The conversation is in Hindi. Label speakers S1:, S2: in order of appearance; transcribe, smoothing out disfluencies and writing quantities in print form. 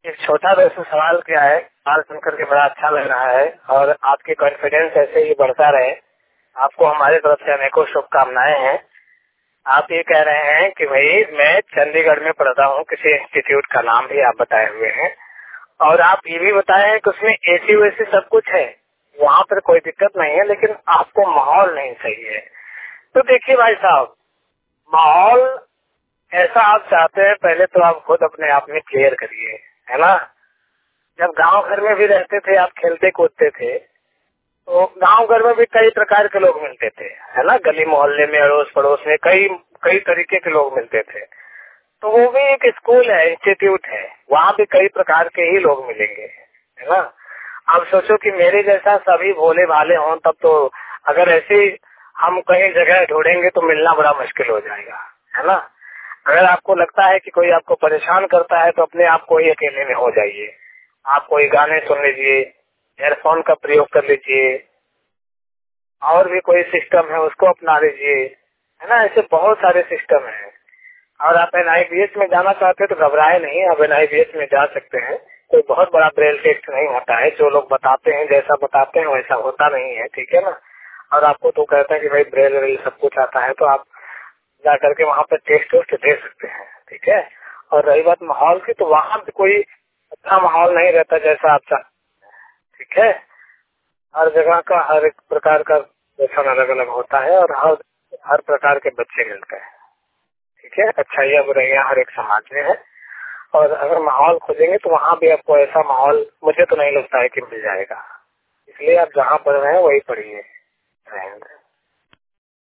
S1: एक छोटा वैसे सवाल क्या है, सवाल सुनकर के बड़ा अच्छा लग रहा है और आपकी कॉन्फिडेंस ऐसे ही बढ़ता रहे। आपको हमारे तरफ से अनेकों शुभकामनाएं हैं। आप ये कह रहे हैं कि भाई मैं चंडीगढ़ में पढ़ता हूँ, किसी इंस्टीट्यूट का नाम भी आप बताए हुए हैं और आप ये भी बताए हैं कि उसमें एसी वैसी सब कुछ है, वहाँ पर कोई दिक्कत नहीं है, लेकिन आपको माहौल नहीं सही है। तो देखिए भाई साहब, माहौल ऐसा आप चाहते हैं, पहले तो आप खुद अपने आप में क्लियर करिए, है ना। जब गांव घर में भी रहते थे, आप खेलते कूदते थे, तो गांव घर में भी कई प्रकार के लोग मिलते थे, है ना। गली मोहल्ले में, अड़ोस पड़ोस में कई कई तरीके के लोग मिलते थे। तो वो भी एक स्कूल है, इंस्टीट्यूट है, वहाँ भी कई प्रकार के ही लोग मिलेंगे, है ना। आप सोचो कि मेरे जैसा सभी भोले भाले हों, तब तो अगर ऐसे हम कहीं जगह ढूंढेंगे तो मिलना बड़ा मुश्किल हो जाएगा, है ना। अगर आपको लगता है कि कोई आपको परेशान करता है तो अपने आप को ही अकेले में हो जाइए। आप कोई गाने सुन लीजिए, एयरफोन का प्रयोग कर लीजिए, और भी कोई सिस्टम है उसको अपना लीजिए, है ना। ऐसे बहुत सारे सिस्टम हैं। और आप NIBH में जाना चाहते हैं तो घबराए नहीं, आप NIBH में जा सकते हैं। कोई बहुत बड़ा ब्रेल टेस्ट नहीं होता है, जो लोग बताते हैं जैसा बताते हैं वैसा होता नहीं है, ठीक है ना। और आपको तो कहते हैं कि भाई ब्रेल व्रेल सब कुछ आता है, तो आप जा करके वहाँ पे टेस्ट वेस्ट दे सकते हैं, ठीक है। और रही बात माहौल की, तो वहाँ पे कोई अच्छा माहौल नहीं रहता जैसा आप चाहते, ठीक है। हर जगह का हर एक प्रकार का व्यसन अलग अलग होता है और हर प्रकार के बच्चे मिलते हैं, ठीक है। अच्छाइयाँ बुराइयाँ हर एक समाज में है, और अगर माहौल खोजेंगे तो वहाँ भी आपको ऐसा माहौल मुझे तो नहीं लगता है कि मिल जाएगा। इसलिए आप जहाँ पढ़ रहे हैं वही पढ़िए।